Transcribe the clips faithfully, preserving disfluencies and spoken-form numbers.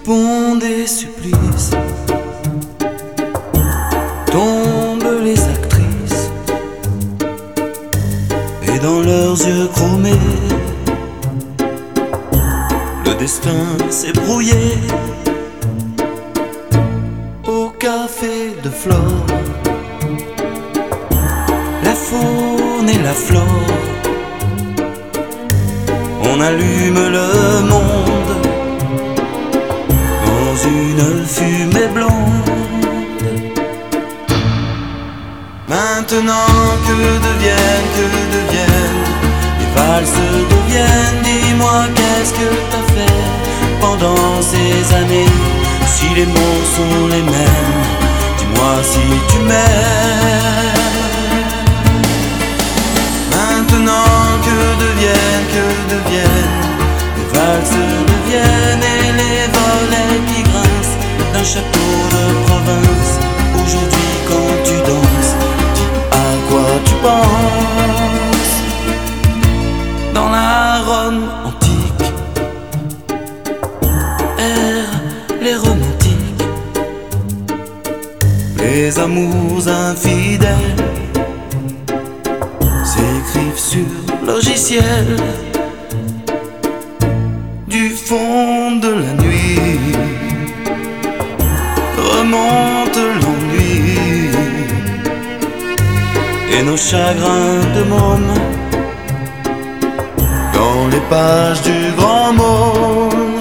pont des supplices tombent les actrices, et dans leurs yeux chromés le destin s'est brouillé. Au café de Flore, la faune et la flore, on allume le monde dans une fumée blonde. Maintenant que deviennent, que deviennent les valses deviennent. Dis-moi qu'est-ce que t'as fait pendant ces années? Si les mots sont les mêmes, dis-moi si tu m'aimes. Maintenant que deviennent, que deviennent les valses deviennent, et les volets qui grincent d'un château de province. Aujourd'hui quand tu danses, dis à quoi tu penses. Dans la Rome antique errent les romantiques, les amours infidèles s'écrivent sur logiciel. Du fond de la nuit remonte l'ennui et nos chagrins de môme dans les pages du grand monde.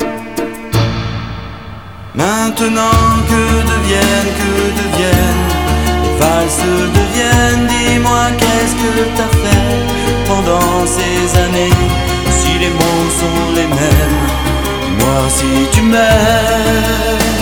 Maintenant que deviennent, que deviennent les valses deviennent. Dis-moi qu'est-ce que t'as fait pendant ces années? Si les mots sont les mêmes, dis-moi si tu m'aimes.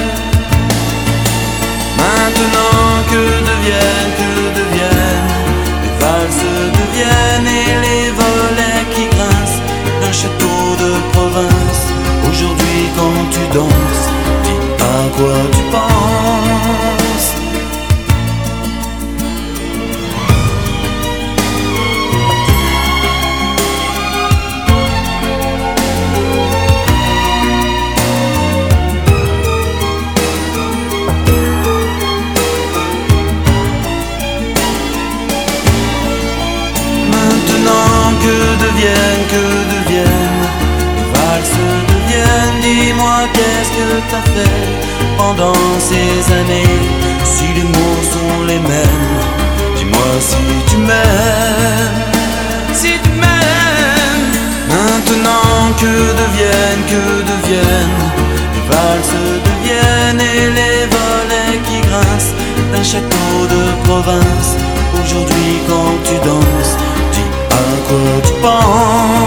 Maintenant que deviennent, que deviennent les valses deviennent, et les volets qui grincent d'un château de province. Aujourd'hui quand tu danses, dis à quoi tu penses. Que deviennent, que deviennent les valses deviennent. Dis-moi qu'est-ce que t'as fait pendant ces années? Si les mots sont les mêmes, dis-moi si tu m'aimes. Si tu m'aimes. Maintenant que deviennent, que deviennent les valses deviennent, et les volets qui grincent d'un château de province. Aujourd'hui quand tu danses, dis à quoi tu penses.